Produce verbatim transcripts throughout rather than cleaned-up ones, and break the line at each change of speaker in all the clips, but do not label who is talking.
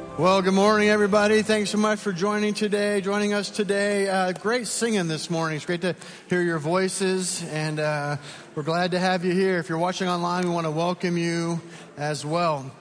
Well, good morning, everybody. Thanks so much for joining today, joining us today. Uh, great singing this morning. It's great to hear your voices, and uh, we're glad to have you here. If you're watching online, we want to welcome you as well.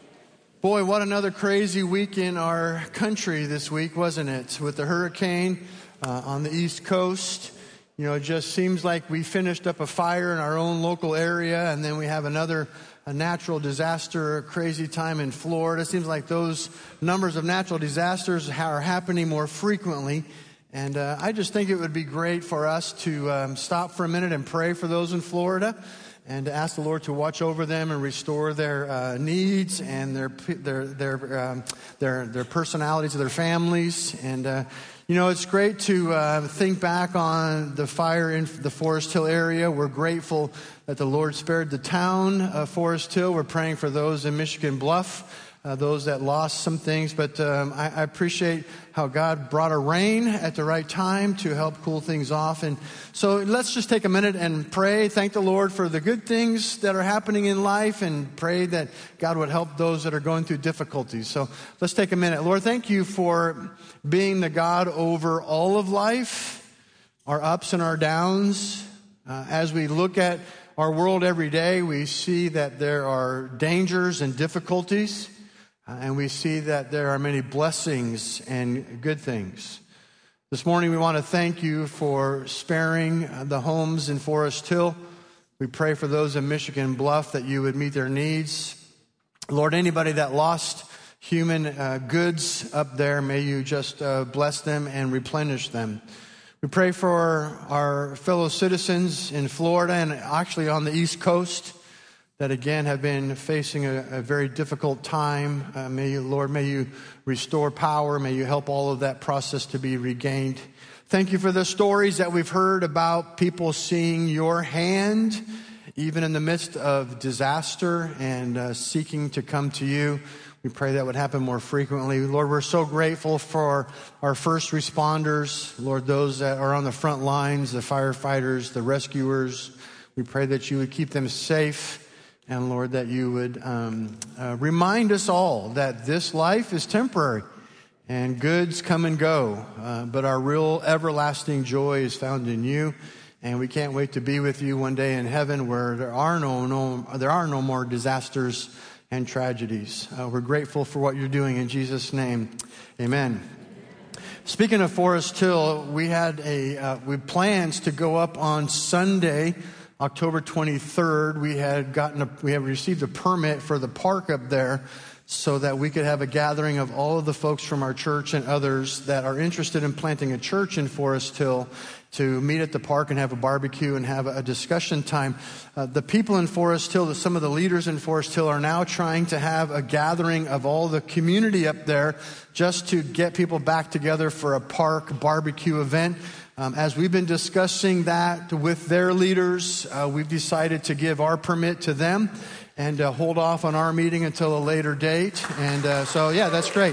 Boy, what another crazy week in our country this week, wasn't it? With the hurricane uh, on the East Coast. You know, it just seems like we finished up a fire in our own local area, and then we have another a natural disaster, a crazy time in Florida. It seems like those numbers of natural disasters are happening more frequently. And uh, I just think it would be great for us to um, stop for a minute and pray for those in Florida and to ask the Lord to watch over them and restore their uh, needs and their their their um, their their personalities of their families. And uh, you know, it's great to uh, think back on the fire in the Forest Hill area. We're grateful that the Lord spared the town of Forest Hill. We're praying for those in Michigan Bluff. Uh, those that lost some things, but um, I, I appreciate how God brought a rain at the right time to help cool things off. And so let's just take a minute and pray. Thank the Lord for the good things that are happening in life, and pray that God would help those that are going through difficulties. So let's take a minute. Lord, thank you for being the God over all of life, our ups and our downs. Uh, as we look at our world every day, we see that there are dangers and difficulties. Uh, and we see that there are many blessings and good things. This morning we want to thank you for sparing uh, the homes in Forest Hill. We pray for those in Michigan Bluff that you would meet their needs. Lord, anybody that lost human uh, goods up there, may you just uh, bless them and replenish them. We pray for our fellow citizens in Florida and actually on the East Coast that again have been facing a, a very difficult time. Uh, may you, Lord, may you restore power. May you help all of that process to be regained. Thank you for the stories that we've heard about people seeing your hand, even in the midst of disaster, and uh, seeking to come to you. We pray that would happen more frequently. Lord, we're so grateful for our first responders. Lord, those that are on the front lines, the firefighters, the rescuers. We pray that you would keep them safe. And Lord, that you would um, uh, remind us all that this life is temporary and goods come and go. Uh, but our real everlasting joy is found in you. And we can't wait to be with you one day in heaven where there are no, no, there are no more disasters and tragedies. Uh, we're grateful for what you're doing in Jesus' name. Amen. Speaking of Forest Hill, we had a, uh, we plans to go up on Sunday, October twenty-third. We had gotten a, we have received a permit for the park up there so that we could have a gathering of all of the folks from our church and others that are interested in planting a church in Forest Hill to meet at the park and have a barbecue and have a discussion time. Uh, the people in Forest Hill, some of the leaders in Forest Hill are now trying to have a gathering of all the community up there just to get people back together for a park barbecue event. Um, as we've been discussing that with their leaders, uh, we've decided to give our permit to them and uh, hold off on our meeting until a later date. And uh, so, yeah, that's great.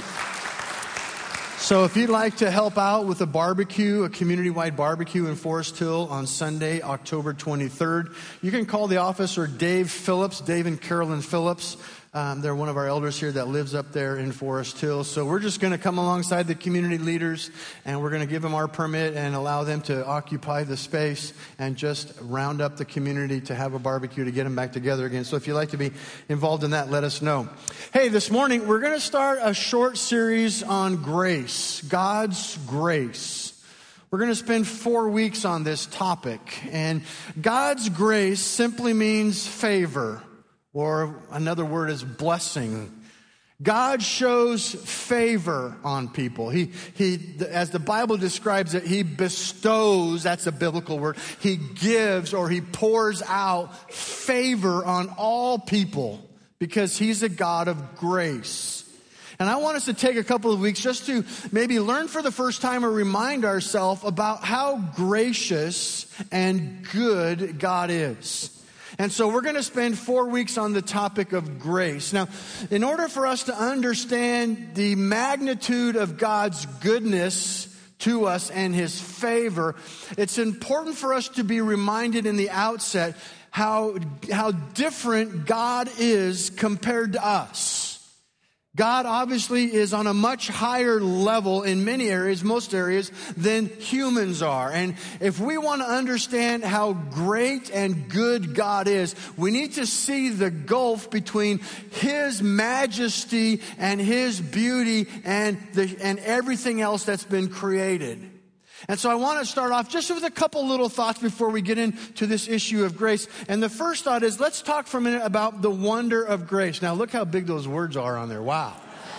So if you'd like to help out with a barbecue, a community-wide barbecue in Forest Hill on Sunday, October twenty-third, you can call the office or Dave Phillips, Dave and Carolyn Phillips. Um, they're one of our elders here that lives up there in Forest Hill. So we're just going to come alongside the community leaders, and we're going to give them our permit and allow them to occupy the space and just round up the community to have a barbecue to get them back together again. So if you'd like to be involved in that, let us know. Hey, this morning we're going to start a short series on grace, God's grace. We're going to spend four weeks on this topic. And God's grace simply means favor. Or another word is blessing. God shows favor on people. He, he, as the Bible describes it, he bestows, that's a biblical word. He gives or he pours out favor on all people because he's a God of grace. And I want us to take a couple of weeks just to maybe learn for the first time or remind ourselves about how gracious and good God is. And so we're going to spend four weeks on the topic of grace. Now, in order for us to understand the magnitude of God's goodness to us and his favor, it's important for us to be reminded in the outset how, how different God is compared to us. God obviously is on a much higher level in many areas, most areas, than humans are. And if we want to understand how great and good God is, we need to see the gulf between His majesty and His beauty and the, and everything else that's been created. And so I want to start off just with a couple little thoughts before we get into this issue of grace. And the first thought is, let's talk for a minute about the wonder of grace. Now, look how big those words are on there. Wow.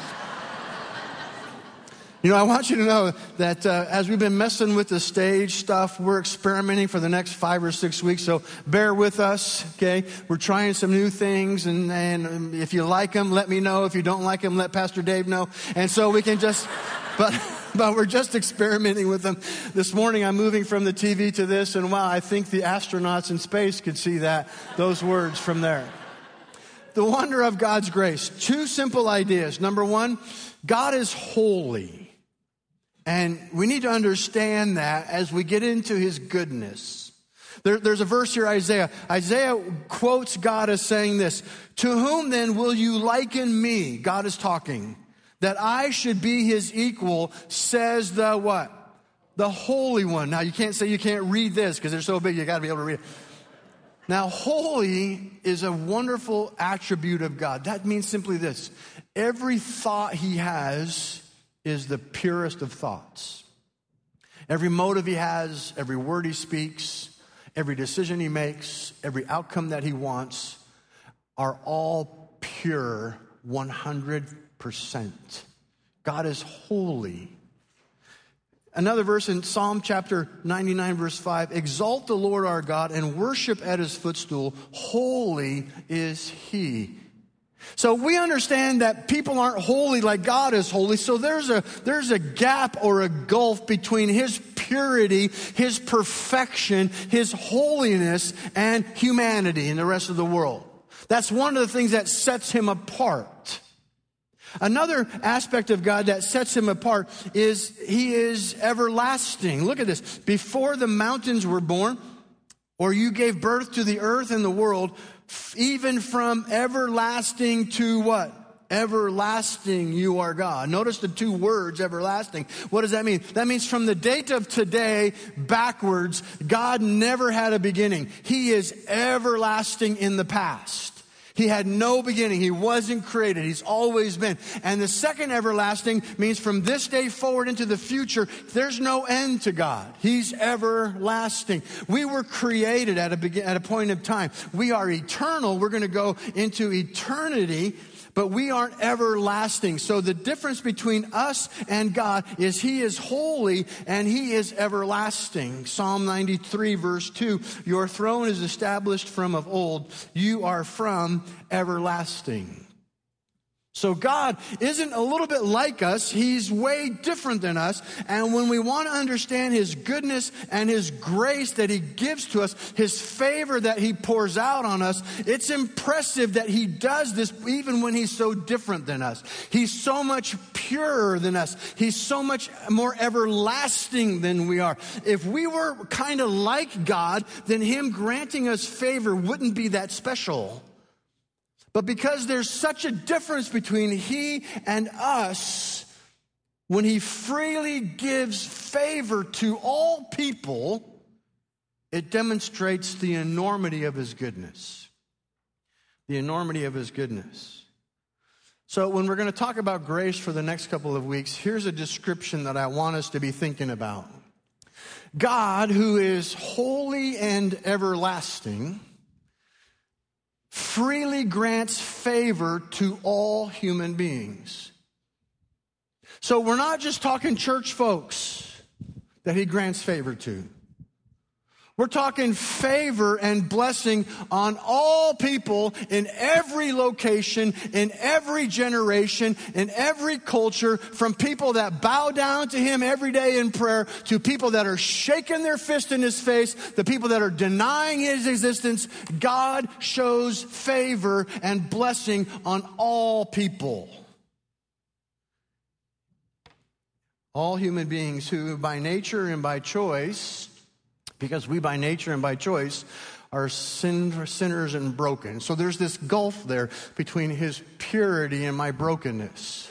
You know, I want you to know that uh, as we've been messing with the stage stuff, we're experimenting for the next five or six weeks. So bear with us, okay? We're trying some new things. And, and if you like them, let me know. If you don't like them, let Pastor Dave know. And so we can just... but. But we're just experimenting with them. This morning I'm moving from the T V to this, and wow, I think the astronauts in space could see that, those words from there. The wonder of God's grace. Two simple ideas. Number one, God is holy. And we need to understand that as we get into His goodness. There, there's a verse here, Isaiah. Isaiah quotes God as saying this, "To whom then will you liken me?" God is talking. "That I should be His equal, says the" what? "The Holy One." Now, you can't say you can't read this because they're so big, you got to be able to read it. Now, holy is a wonderful attribute of God. That means simply this. Every thought He has is the purest of thoughts. Every motive He has, every word He speaks, every decision He makes, every outcome that He wants are all pure one hundred percent. God is holy. Another verse in Psalm chapter ninety-nine, verse five, "Exalt the Lord our God and worship at His footstool. Holy is He." So we understand that people aren't holy like God is holy. So there's a, there's a gap or a gulf between His purity, His perfection, His holiness, and humanity and the rest of the world. That's one of the things that sets Him apart. Another aspect of God that sets Him apart is He is everlasting. Look at this. Before the mountains were born, or you gave birth to the earth and the world, even from everlasting to what? Everlasting you are God. Notice the two words, everlasting. What does that mean? That means from the date of today backwards, God never had a beginning. He is everlasting in the past. He had no beginning. He wasn't created. He's always been. And the second everlasting means from this day forward into the future, there's no end to God. He's everlasting. We were created at a begin, at a point of time. We are eternal. We're going to go into eternity, but we aren't everlasting. So the difference between us and God is He is holy and He is everlasting. Psalm ninety-three, verse two, "Your throne is established from of old. You are from everlasting." So God isn't a little bit like us. He's way different than us. And when we want to understand His goodness and His grace that He gives to us, His favor that He pours out on us, it's impressive that He does this even when He's so different than us. He's so much purer than us. He's so much more everlasting than we are. If we were kind of like God, then Him granting us favor wouldn't be that special. But because there's such a difference between He and us, when He freely gives favor to all people, it demonstrates the enormity of His goodness. The enormity of His goodness. So when we're going to talk about grace for the next couple of weeks, here's a description that I want us to be thinking about. God, who is holy and everlasting, freely grants favor to all human beings. So we're not just talking church folks that He grants favor to. We're talking favor and blessing on all people in every location, in every generation, in every culture, from people that bow down to Him every day in prayer to people that are shaking their fist in His face, the people that are denying His existence. God shows favor and blessing on all people. All human beings who by nature and by choice, because we by nature and by choice are sin, sinners and broken. So there's this gulf there between his purity and my brokenness.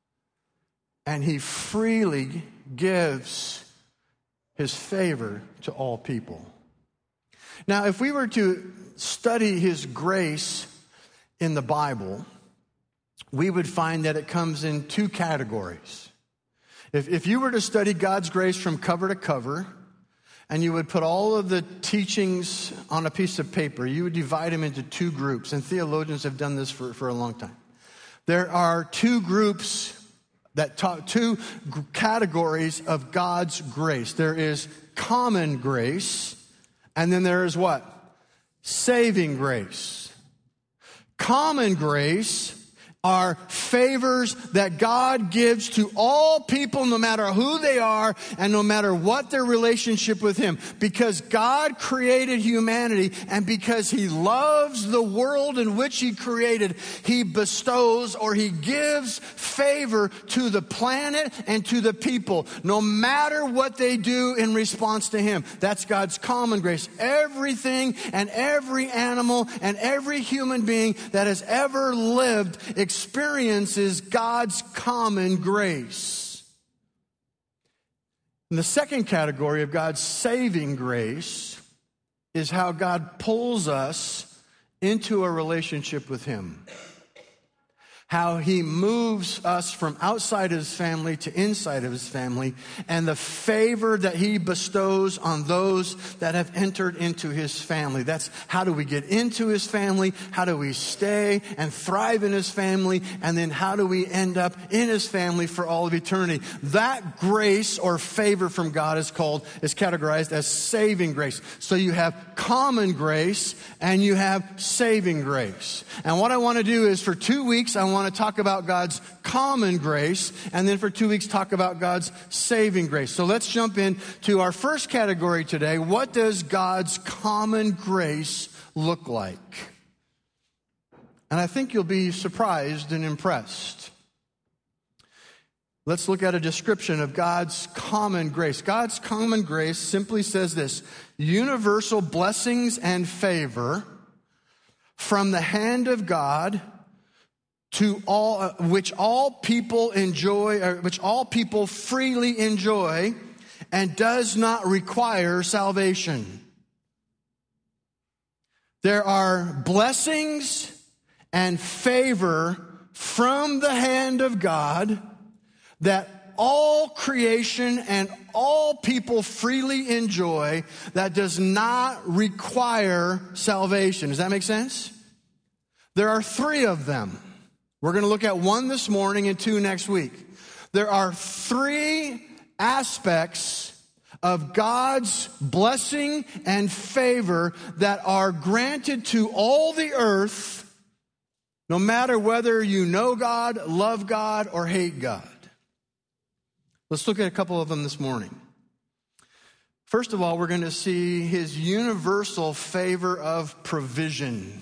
And he freely gives his favor to all people. Now, if we were to study his grace in the Bible, we would find that it comes in two categories. If, if you were to study God's grace from cover to cover, and you would put all of the teachings on a piece of paper, you would divide them into two groups, and theologians have done this for, for a long time. There are two groups that talk, two categories of God's grace. There is common grace, and then there is what? Saving grace. Common grace are favors that God gives to all people, no matter who they are and no matter what their relationship with him. Because God created humanity, and because he loves the world in which he created, he bestows or he gives favor to the planet and to the people, no matter what they do in response to him. That's God's common grace. Everything and every animal and every human being that has ever lived experiences God's common grace. And the second category of God's saving grace is how God pulls us into a relationship with him. How he moves us from outside of his family to inside of his family, and the favor that he bestows on those that have entered into his family. That's how do we get into his family, how do we stay and thrive in his family, and then how do we end up in his family for all of eternity. That grace or favor from God is called, is categorized as saving grace. So you have common grace and you have saving grace. And what I want to do is for two weeks, I want want to talk about God's common grace, and then for two weeks talk about God's saving grace. So let's jump into our first category today. What does God's common grace look like? And I think you'll be surprised and impressed. Let's look at a description of God's common grace. God's common grace simply says this: universal blessings and favor from the hand of God to all, uh, which all people enjoy, or which all people freely enjoy, and does not require salvation. There are blessings and favor from the hand of God that all creation and all people freely enjoy, that does not require salvation. Does that make sense? There are three of them. We're going to look at one this morning and two next week. There are three aspects of God's blessing and favor that are granted to all the earth, no matter whether you know God, love God, or hate God. Let's look at a couple of them this morning. First of all, we're going to see his universal favor of provision.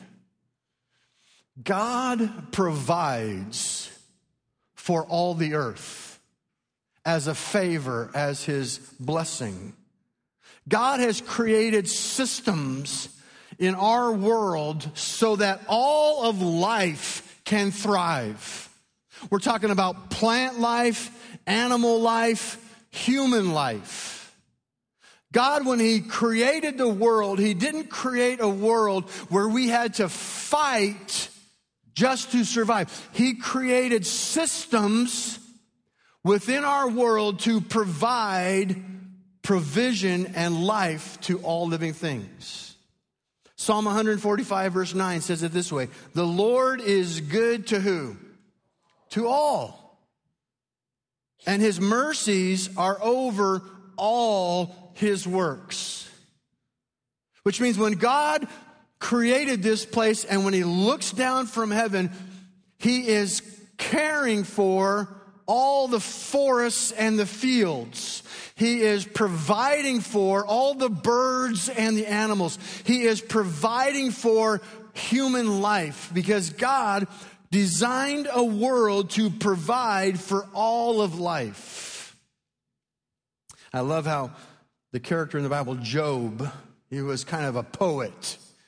God provides for all the earth as a favor, as his blessing. God has created systems in our world so that all of life can thrive. We're talking about plant life, animal life, human life. God, when he created the world, he didn't create a world where we had to fight just to survive. He created systems within our world to provide provision and life to all living things. Psalm one forty-five verse nine says it this way: the Lord is good to who? To all. And his mercies are over all his works. Which means when God created this place, and when he looks down from heaven, he is caring for all the forests and the fields. He is providing for all the birds and the animals. He is providing for human life, because God designed a world to provide for all of life. I love how the character in the Bible, Job, he was kind of a poet.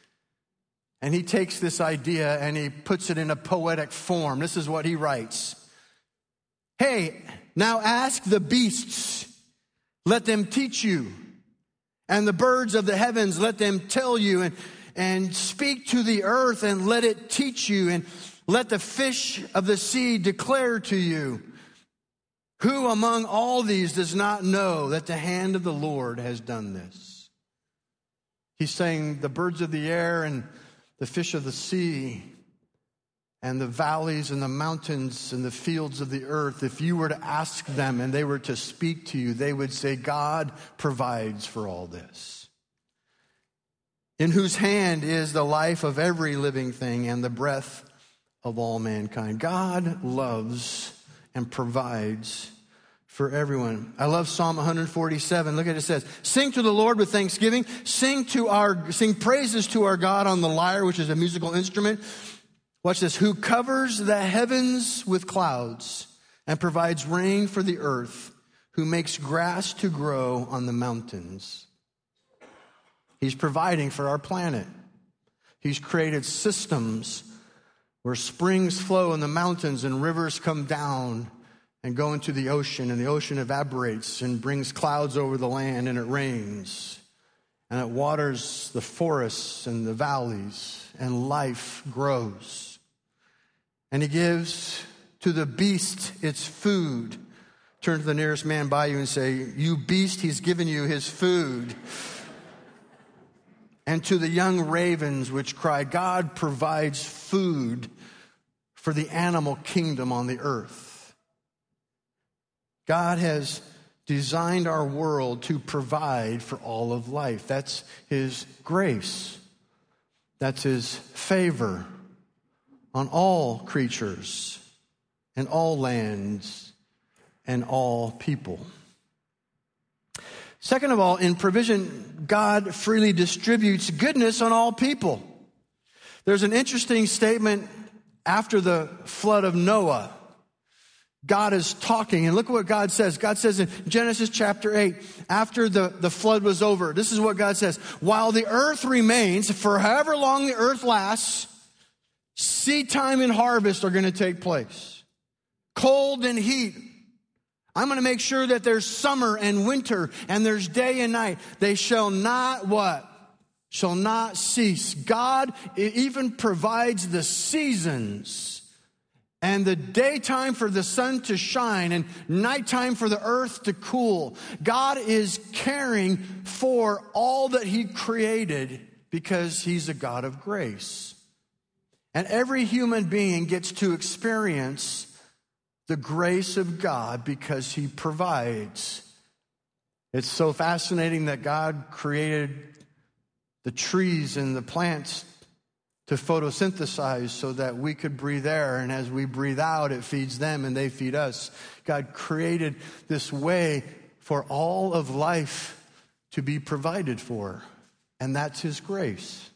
And he takes this idea and he puts it in a poetic form. This is what he writes. Hey, now ask the beasts, let them teach you. And the birds of the heavens, let them tell you. And, and speak to the earth and let it teach you. And let the fish of the sea declare to you. Who among all these does not know that the hand of the Lord has done this? He's saying the birds of the air and the fish of the sea and the valleys and the mountains and the fields of the earth, if you were to ask them and they were to speak to you, they would say, God provides for all this. In whose hand is the life of every living thing and the breath of all mankind. God loves and provides for everyone. I love Psalm one forty-seven. Look at it, it says, sing to the Lord with thanksgiving. Sing to our, sing praises to our God on the lyre, which is a musical instrument. Watch this. Who covers the heavens with clouds and provides rain for the earth, who makes grass to grow on the mountains. He's providing for our planet. He's created systems where springs flow in the mountains and rivers come down and go into the ocean, and the ocean evaporates and brings clouds over the land, and it rains, and it waters the forests and the valleys, and life grows. And he gives to the beast its food. Turn to the nearest man by you and say, you beast, he's given you his food. And to the young ravens which cry, God provides food for the animal kingdom on the earth. God has designed our world to provide for all of life. That's his grace. That's his favor on all creatures and all lands and all people. Second of all, in provision, God freely distributes goodness on all people. There's an interesting statement after the flood of Noah. God is talking, and look what God says. God says in Genesis chapter eight, after the, the flood was over, this is what God says. While the earth remains, for however long the earth lasts, seed time and harvest are going to take place. Cold and heat. I'm going to make sure that there's summer and winter, and there's day and night. They shall not what? Shall not cease. God even provides the seasons. And the daytime for the sun to shine and nighttime for the earth to cool. God is caring for all that he created because he's a God of grace. And every human being gets to experience the grace of God because he provides. It's so fascinating that God created the trees and the plants to photosynthesize so that we could breathe air. And as we breathe out, it feeds them and they feed us. God created this way for all of life to be provided for. And that's his grace.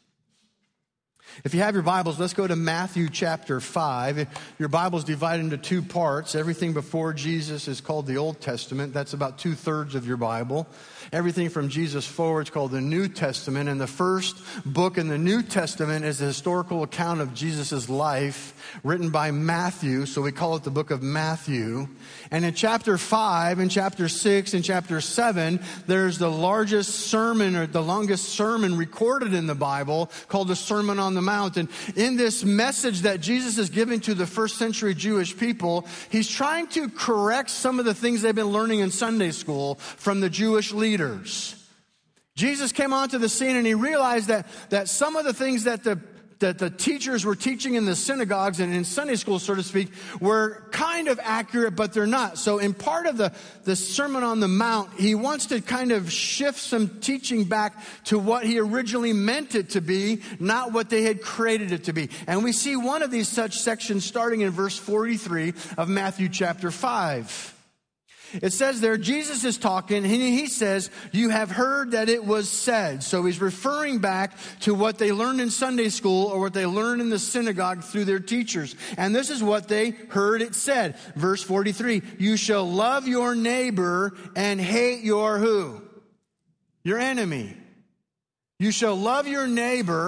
If you have your Bibles, let's go to Matthew chapter five. Your Bible's divided into two parts. Everything before Jesus is called the Old Testament. That's about two-thirds of your Bible. Everything from Jesus forward is called the New Testament. And the first book in the New Testament is a historical account of Jesus' life written by Matthew. So we call it the book of Matthew. And in chapter five and chapter six and chapter seven, there's the largest sermon or the longest sermon recorded in the Bible called the Sermon on the Mount. And in this message that Jesus is giving to the first century Jewish people, he's trying to correct some of the things they've been learning in Sunday school from the Jewish leaders. Jesus came onto the scene and he realized that, that some of the things that the that the teachers were teaching in the synagogues and in Sunday school, so to speak, were kind of accurate, but they're not. So in part of the, the Sermon on the Mount, he wants to kind of shift some teaching back to what he originally meant it to be, not what they had created it to be. And we see one of these such sections starting in verse forty-three of Matthew chapter five. It says there, Jesus is talking, and he says, you have heard that it was said. So he's referring back to what they learned in Sunday school or what they learned in the synagogue through their teachers. And this is what they heard it said. Verse forty-three, you shall love your neighbor and hate your who? Your enemy. You shall love your neighbor,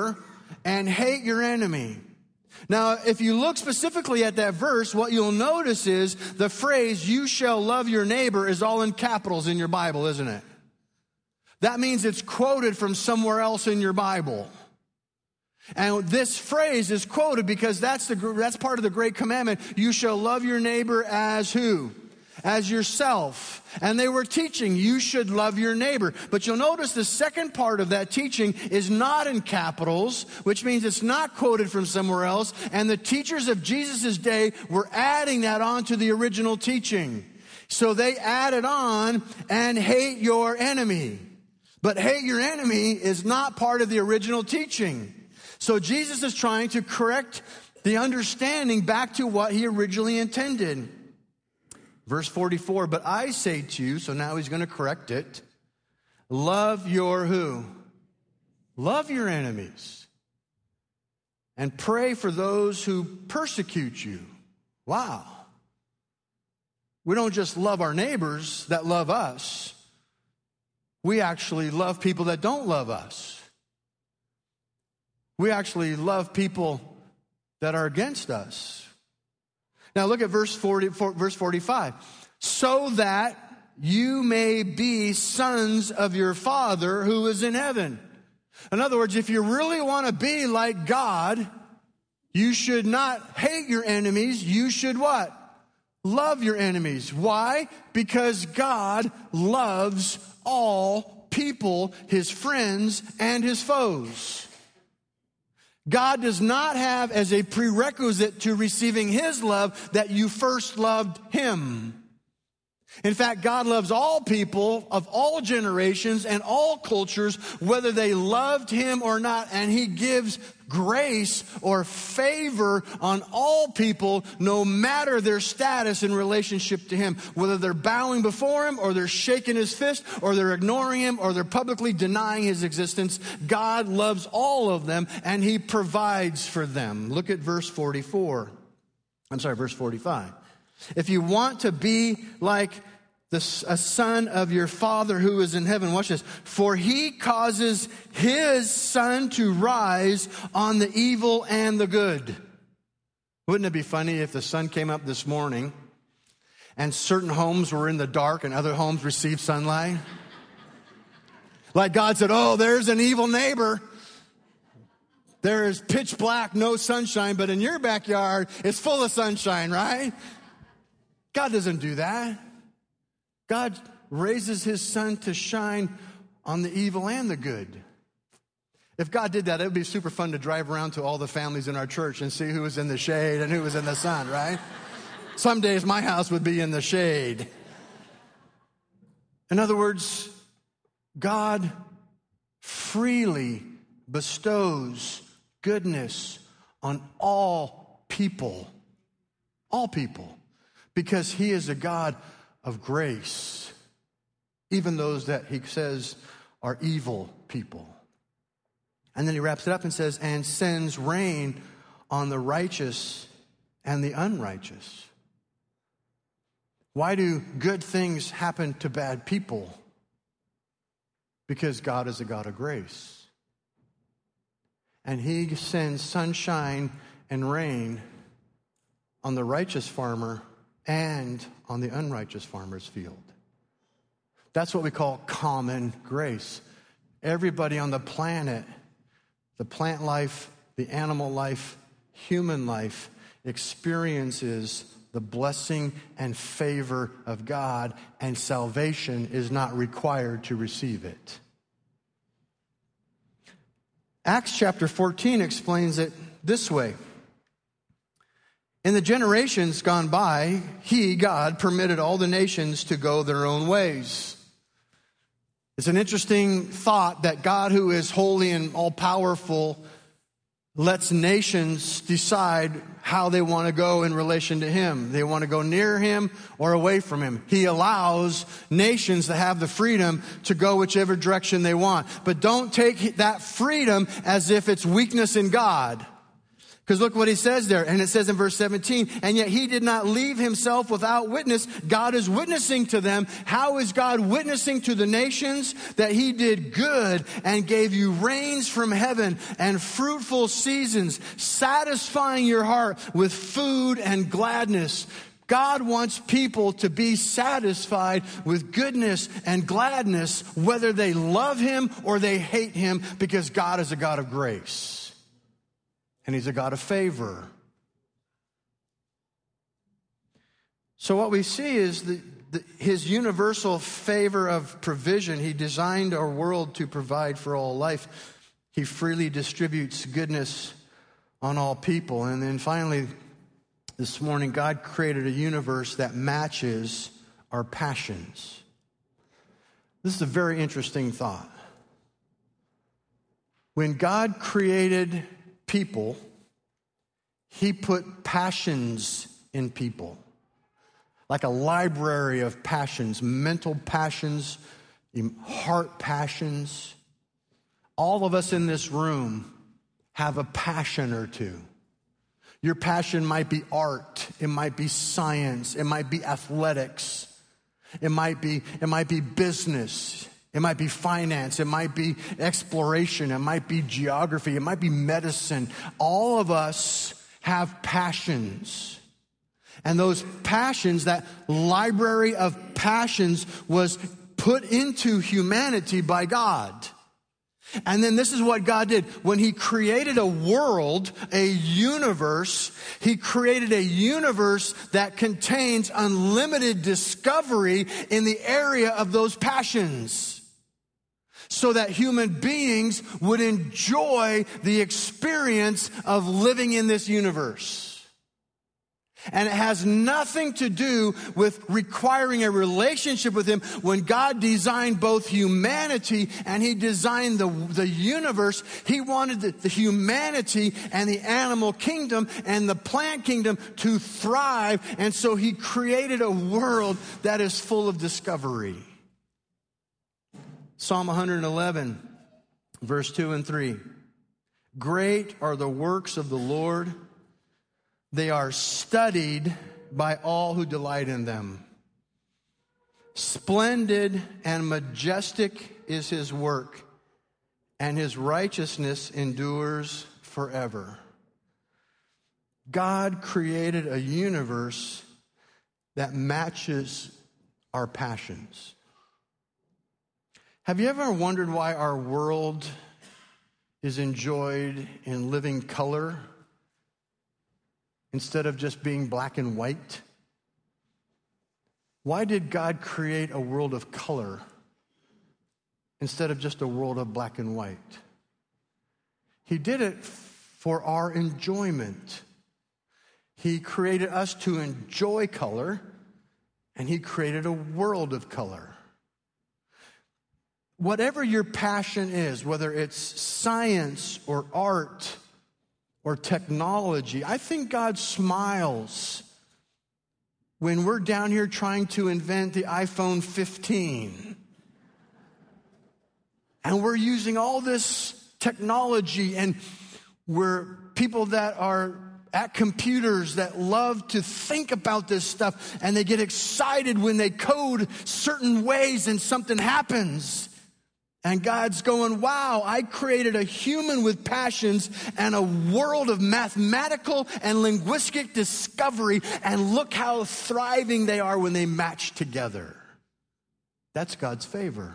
and hate your enemy. Now, if you look specifically at that verse, what you'll notice is the phrase, you shall love your neighbor, is all in capitals in your Bible, isn't it? That means it's quoted from somewhere else in your Bible. And this phrase is quoted because that's the that's part of the great commandment. You shall love your neighbor as who? As yourself. And they were teaching you should love your neighbor. But you'll notice the second part of that teaching is not in capitals, which means it's not quoted from somewhere else. And the teachers of Jesus' day were adding that on to the original teaching. So they added on, and hate your enemy. But hate your enemy is not part of the original teaching. So Jesus is trying to correct the understanding back to what he originally intended. Verse forty-four, but I say to you, so now he's going to correct it, love your who? Love your enemies. And pray for those who persecute you. Wow. We don't just love our neighbors that love us. We actually love people that don't love us. We actually love people that are against us. Now look at verse forty, verse forty-five. So that you may be sons of your Father who is in heaven. In other words, if you really want to be like God, you should not hate your enemies. You should what? Love your enemies. Why? Because God loves all people, his friends and his foes. God does not have as a prerequisite to receiving his love that you first loved him. In fact, God loves all people of all generations and all cultures, whether they loved him or not, and he gives grace or favor on all people, no matter their status in relationship to him, whether they're bowing before him or they're shaking his fist or they're ignoring him or they're publicly denying his existence. God loves all of them and he provides for them. Look at verse forty-four. I'm sorry, verse forty-five. If you want to be like the, a son of your Father who is in heaven, watch this. For he causes his sun to rise on the evil and the good. Wouldn't it be funny if the sun came up this morning and certain homes were in the dark and other homes received sunlight? Like God said, oh, there's an evil neighbor. There is pitch black, no sunshine, but in your backyard, it's full of sunshine, right? God doesn't do that. God raises his sun to shine on the evil and the good. If God did that, it would be super fun to drive around to all the families in our church and see who was in the shade and who was in the sun, right? Some days my house would be in the shade. In other words, God freely bestows goodness on all people. All people. Because he is a God of grace, even those that he says are evil people. And then he wraps it up and says, and sends rain on the righteous and the unrighteous. Why do good things happen to bad people? Because God is a God of grace. And he sends sunshine and rain on the righteous farmer and on the unrighteous farmer's field. That's what we call common grace. Everybody on the planet, the plant life, the animal life, human life, experiences the blessing and favor of God, and salvation is not required to receive it. Acts chapter fourteen explains it this way. In the generations gone by, he, God, permitted all the nations to go their own ways. It's an interesting thought that God, who is holy and all-powerful, lets nations decide how they want to go in relation to him. They want to go near him or away from him. He allows nations to have the freedom to go whichever direction they want. But don't take that freedom as if it's weakness in God. Because look what he says there. And it says in verse seventeen, and yet he did not leave himself without witness. God is witnessing to them. How is God witnessing to the nations? That he did good and gave you rains from heaven and fruitful seasons, satisfying your heart with food and gladness. God wants people to be satisfied with goodness and gladness, whether they love him or they hate him, because God is a God of grace. And he's a God of favor. So what we see is the, the, his universal favor of provision. He designed our world to provide for all life. He freely distributes goodness on all people. And then finally, this morning, God created a universe that matches our passions. This is a very interesting thought. When God created people, he put passions in people, like a library of passions, mental passions, heart passions. All of us in this room have a passion or two. Your passion might be art, it might be science, it might be athletics, it might be, it might be business. It might be finance. It might be exploration. It might be geography. It might be medicine. All of us have passions. And those passions, that library of passions, was put into humanity by God. And then this is what God did. When he created a world, a universe, he created a universe that contains unlimited discovery in the area of those passions, so that human beings would enjoy the experience of living in this universe. And it has nothing to do with requiring a relationship with him. When God designed both humanity and he designed the, the universe, he wanted the, the humanity and the animal kingdom and the plant kingdom to thrive. And so he created a world that is full of discovery. Psalm one eleven, verse two and three. Great are the works of the Lord. They are studied by all who delight in them. Splendid and majestic is his work, and his righteousness endures forever. God created a universe that matches our passions. Have you ever wondered why our world is enjoyed in living color instead of just being black and white? Why did God create a world of color instead of just a world of black and white? He did it for our enjoyment. He created us to enjoy color, and he created a world of color. Whatever your passion is, whether it's science or art or technology, I think God smiles when we're down here trying to invent the iPhone fifteen. And we're using all this technology, and we're people that are at computers that love to think about this stuff, and they get excited when they code certain ways and something happens. And God's going, wow, I created a human with passions and a world of mathematical and linguistic discovery, and look how thriving they are when they match together. That's God's favor.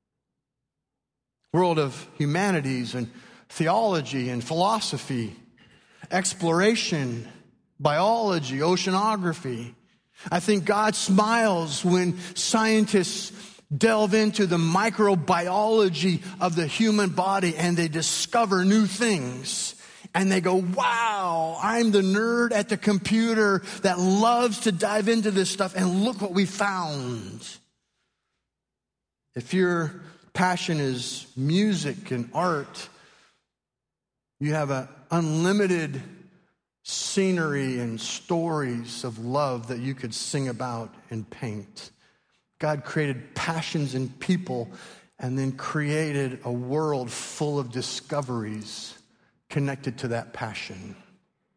World of humanities and theology and philosophy, exploration, biology, oceanography. I think God smiles when scientists delve into the microbiology of the human body and they discover new things. And they go, wow, I'm the nerd at the computer that loves to dive into this stuff, and look what we found. If your passion is music and art, you have an unlimited scenery and stories of love that you could sing about and paint. God created passions in people and then created a world full of discoveries connected to that passion.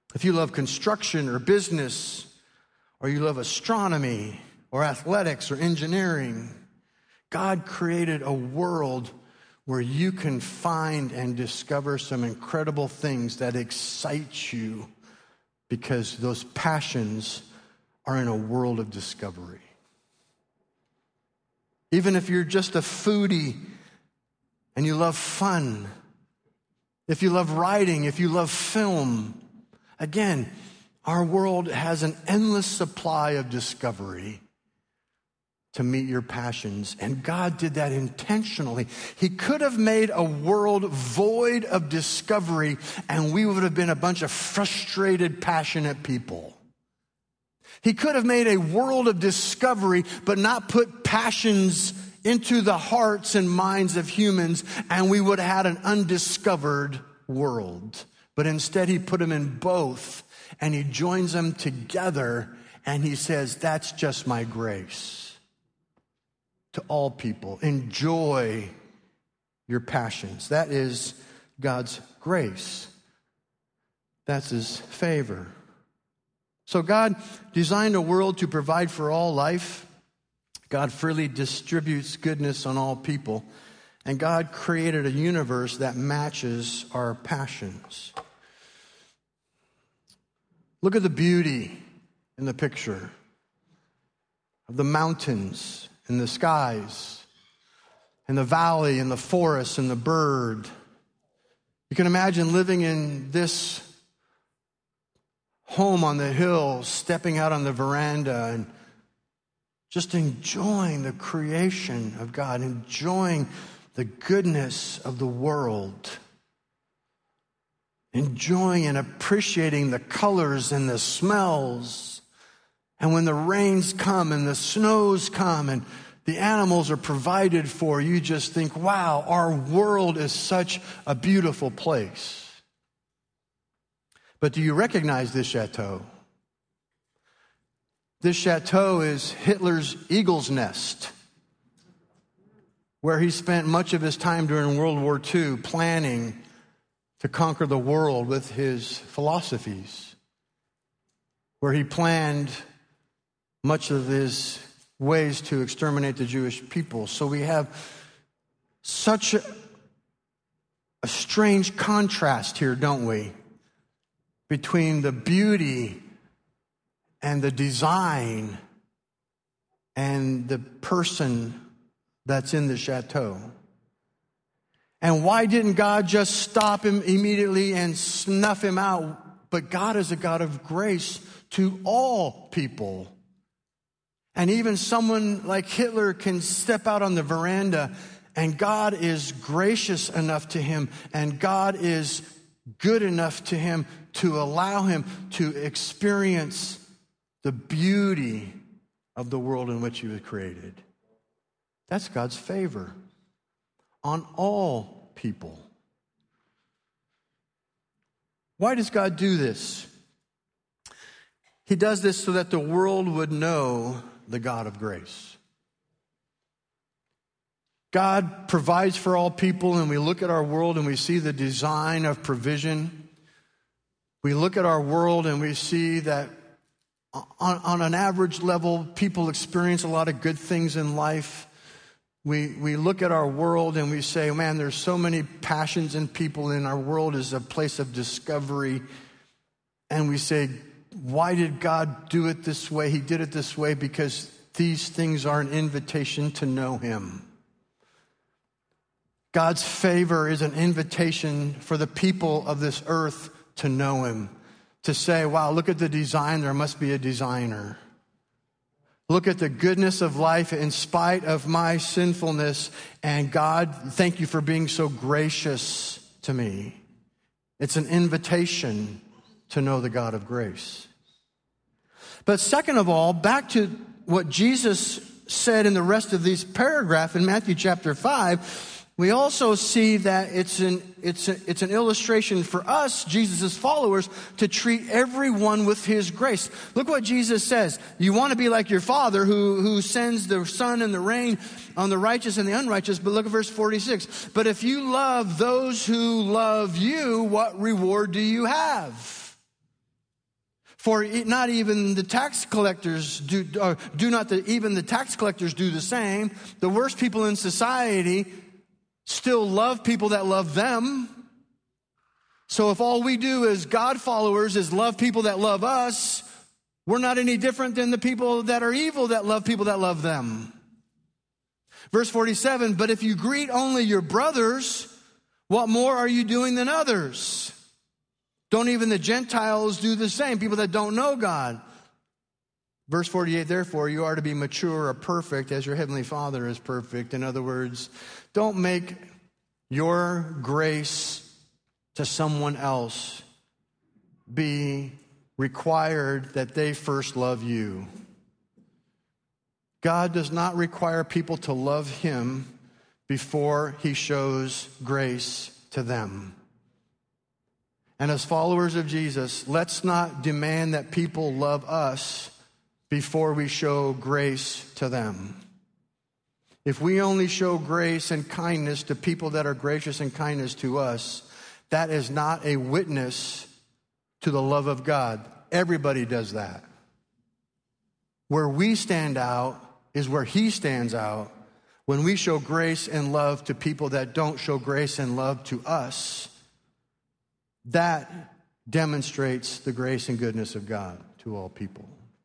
If you love construction or business, or you love astronomy or athletics or engineering, God created a world where you can find and discover some incredible things that excite you because those passions are in a world of discovery. Even if you're just a foodie and you love fun, if you love writing, if you love film, again, our world has an endless supply of discovery to meet your passions. And God did that intentionally. He could have made a world void of discovery, and we would have been a bunch of frustrated, passionate people. He could have made a world of discovery, but not put passions into the hearts and minds of humans, and we would have had an undiscovered world. But instead, he put them in both, and he joins them together, and he says, that's just my grace. To all people, enjoy your passions. That is God's grace. That's his favor. So God designed a world to provide for all life. God freely distributes goodness on all people. And God created a universe that matches our passions. Look at the beauty in the picture of the mountains and the skies, and the valley, and the forest, and the bird. You can imagine living in this home on the hill, stepping out on the veranda, and just enjoying the creation of God, enjoying the goodness of the world, enjoying and appreciating the colors and the smells. And when the rains come and the snows come and the animals are provided for, you just think, wow, our world is such a beautiful place. But do you recognize this chateau? This chateau is Hitler's eagle's nest, where he spent much of his time during World War Two planning to conquer the world with his philosophies, where he planned much of his ways to exterminate the Jewish people. So we have such a, a strange contrast here, don't we? Between the beauty and the design and the person that's in the chateau. And why didn't God just stop him immediately and snuff him out? But God is a God of grace to all people. And even someone like Hitler can step out on the veranda, and God is gracious enough to him, and God is good enough to him to allow him to experience the beauty of the world in which he was created. That's God's favor on all people. Why does God do this? He does this so that the world would know the God of grace. God provides for all people, and we look at our world and we see the design of provision. We look at our world and we see that on, on an average level, people experience a lot of good things in life. We, we look at our world and we say, man, there's so many passions in people, and our world is a place of discovery. And we say, why did God do it this way? He did it this way because these things are an invitation to know him. God's favor is an invitation for the people of this earth to know him. To say, wow, look at the design, there must be a designer. Look at the goodness of life in spite of my sinfulness. And God, thank you for being so gracious to me. It's an invitation to know the God of grace. But second of all, back to what Jesus said in the rest of these paragraphs in Matthew chapter five, we also see that it's an, it's a, it's an illustration for us, Jesus' followers, to treat everyone with his grace. Look what Jesus says. You want to be like your Father who, who sends the sun and the rain on the righteous and the unrighteous. But look at verse forty-six. But if you love those who love you, what reward do you have? For not even the tax collectors do, or do not the, even the tax collectors do the same. The worst people in society still love people that love them. So if all we do as God followers is love people that love us, we're not any different than the people that are evil that love people that love them. Verse forty-seven, but if you greet only your brothers, what more are you doing than others? Don't even the Gentiles do the same, people that don't know God? Verse forty-eight, therefore, you are to be mature or perfect as your heavenly Father is perfect. In other words, don't make your grace to someone else be required that they first love you. God does not require people to love him before he shows grace to them. And as followers of Jesus, let's not demand that people love us before we show grace to them. If we only show grace and kindness to people that are gracious and kindness to us, that is not a witness to the love of God. Everybody does that. Where we stand out is where he stands out when we show grace and love to people that don't show grace and love to us. That demonstrates the grace and goodness of God to all people.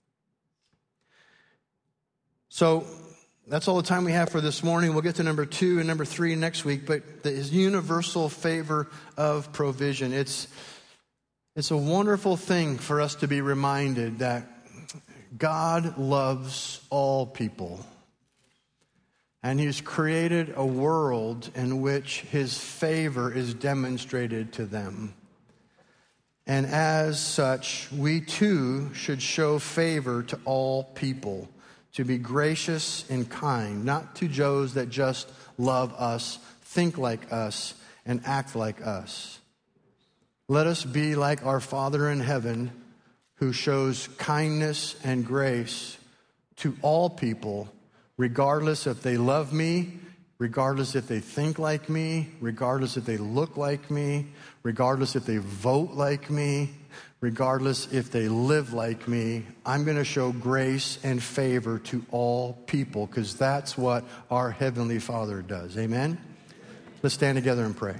So that's all the time we have for this morning. We'll get to number two and number three next week, but the universal favor of provision. It's, it's a wonderful thing for us to be reminded that God loves all people. And he's created a world in which his favor is demonstrated to them. And as such, we too should show favor to all people, to be gracious and kind, not to those that just love us, think like us, and act like us. Let us be like our Father in heaven, who shows kindness and grace to all people, regardless if they love me, regardless if they think like me, regardless if they look like me, regardless if they vote like me, regardless if they live like me. I'm going to show grace and favor to all people because that's what our Heavenly Father does. Amen? Let's stand together and pray.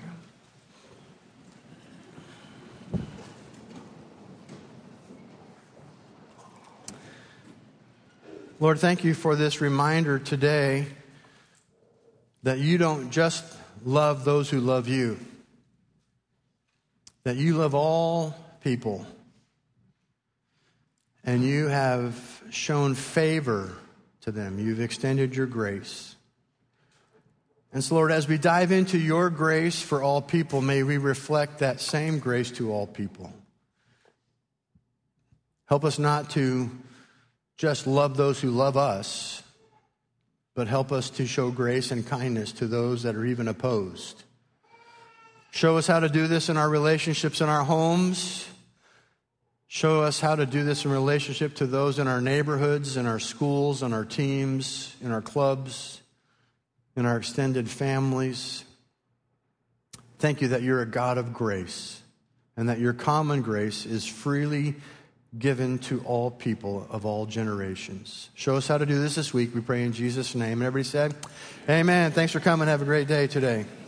Lord, thank you for this reminder today that you don't just love those who love you, that you love all people, and you have shown favor to them. You've extended your grace. And so, Lord, as we dive into your grace for all people, may we reflect that same grace to all people. Help us not to just love those who love us, but help us to show grace and kindness to those that are even opposed. Show us how to do this in our relationships in our homes. Show us how to do this in relationship to those in our neighborhoods, in our schools, in our teams, in our clubs, in our extended families. Thank you that you're a God of grace and that your common grace is freely given to all people of all generations. Show us how to do this this week. We pray in Jesus' name. And everybody said, amen. Thanks for coming. Have a great day today.